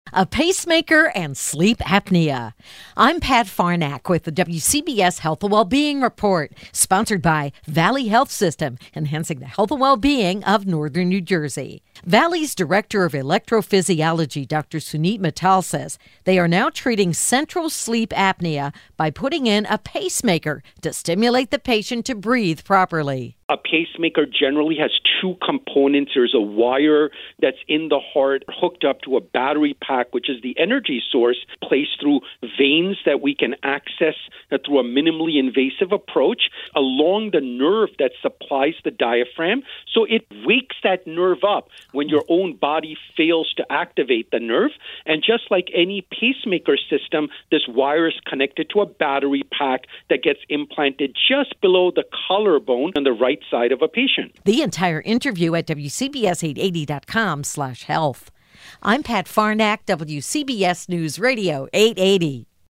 A pacemaker and sleep apnea. I'm Pat Farnack with the WCBS Health and Wellbeing Report, sponsored by Valley Health System, enhancing the health and well-being of Northern New Jersey. Valley's Director of Electrophysiology, Dr. Suneet Mittal, says they are now treating central sleep apnea by putting in a pacemaker to stimulate the patient to breathe properly. A pacemaker generally has two components. There's a wire that's in the heart hooked up to a battery pack, which is the energy source, placed through veins that we can access through a minimally invasive approach along the nerve that supplies the diaphragm. So it wakes that nerve up when your own body fails to activate the nerve. And just like any pacemaker system, this wire is connected to a battery pack that gets implanted just below the collarbone on the right side of a patient. The entire interview at WCBS880.com/health. I'm Pat Farnack, WCBS News Radio 880.